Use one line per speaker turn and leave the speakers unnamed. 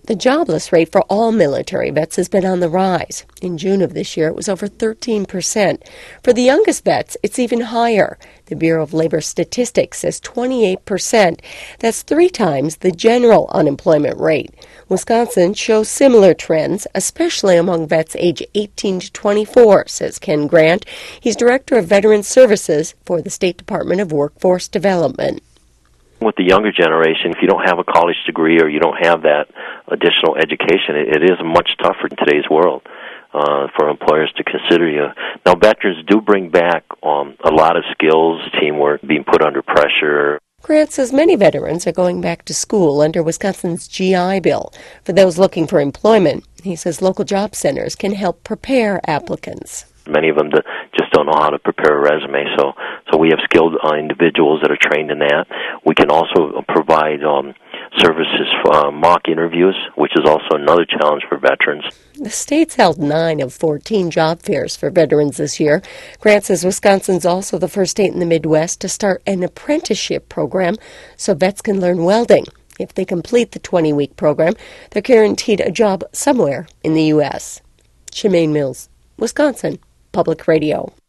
The jobless rate for all military vets has been on the rise. In June of this year, it was over 13%. For the youngest vets, it's even higher. The Bureau of Labor Statistics says 28%. That's 3 times the general unemployment rate. Wisconsin shows similar trends, especially among vets age 18 to 24, says Ken Grant. He's Director of Veterans Services for the State Department of Workforce Development.
With the younger generation, if you don't have a college degree or you don't have that additional education, it is much tougher in today's world for employers to consider you. Now, veterans do bring back a lot of skills, teamwork, being put under pressure.
Grant says many veterans are going back to school under Wisconsin's GI Bill. For those looking for employment, he says local job centers can help prepare applicants.
Many of them just don't know how to prepare a resume, so we have skilled individuals that are trained in that. We can also provide services for mock interviews, which is also another challenge for veterans.
The state's held 9 of 14 job fairs for veterans this year. Grant says Wisconsin's also the first state in the Midwest to start an apprenticeship program so vets can learn welding. If they complete the 20-week program, they're guaranteed a job somewhere in the U.S. Shemaine Mills, Wisconsin Public Radio.